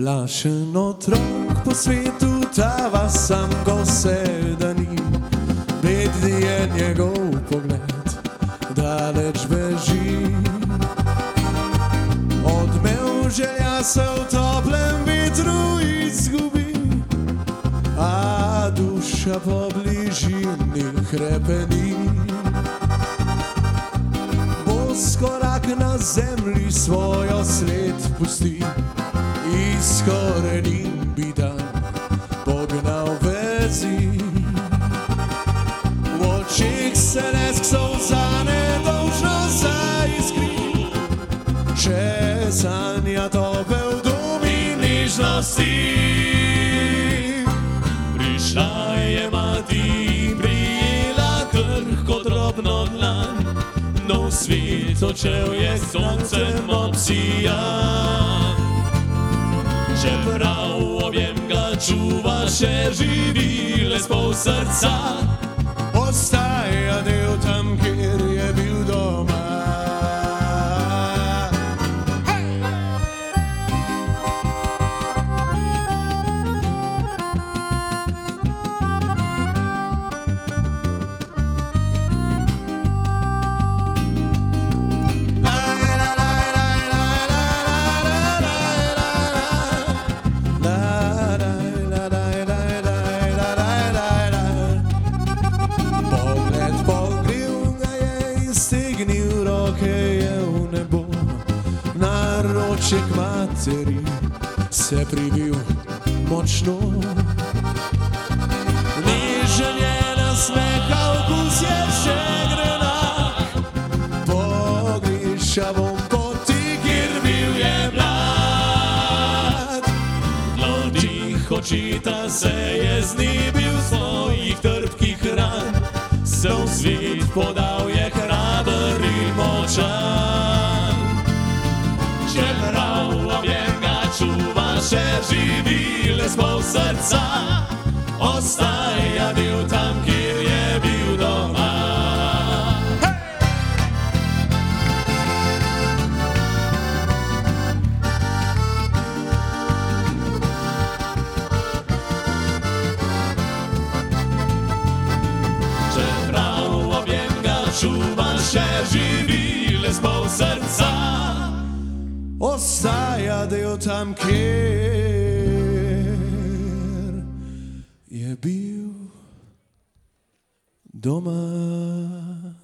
Plašen otrok po svetu tava sam ko sedani, bedni je njegov pogled, daleč beži. Odmev želja se v toplem vetru izgubi, a duša po bližini hrepeni. Bos korak na zemlji svojo sled pusti, iz korenin bi dan pognal vezi. V očih se lesk solza nedolžno zaiskri, če sanja topel dom in nežnosti. Prišla je mati in prijela krhko drobno dlan, nov svet očel je soncem obsijan. Čeprav objem ga čuva, še živi les pol srca, ostaja del tam, kjer je bil doma. Naroček materi se pribil močno, nežen je nasmeha, okus je še grenak, pogrešavom poti, kjer bil je mlad. Mladih očita se je znebil svojih trpkih ran, se v svet podal je hraber in močan. Čeprav objem ga čuva, še živi les pol srca, ostaja del tam, kjer je bil doma. Čeprav objem ga čuva, še živi les pol srca, ostaja del tam, kjer je bil doma.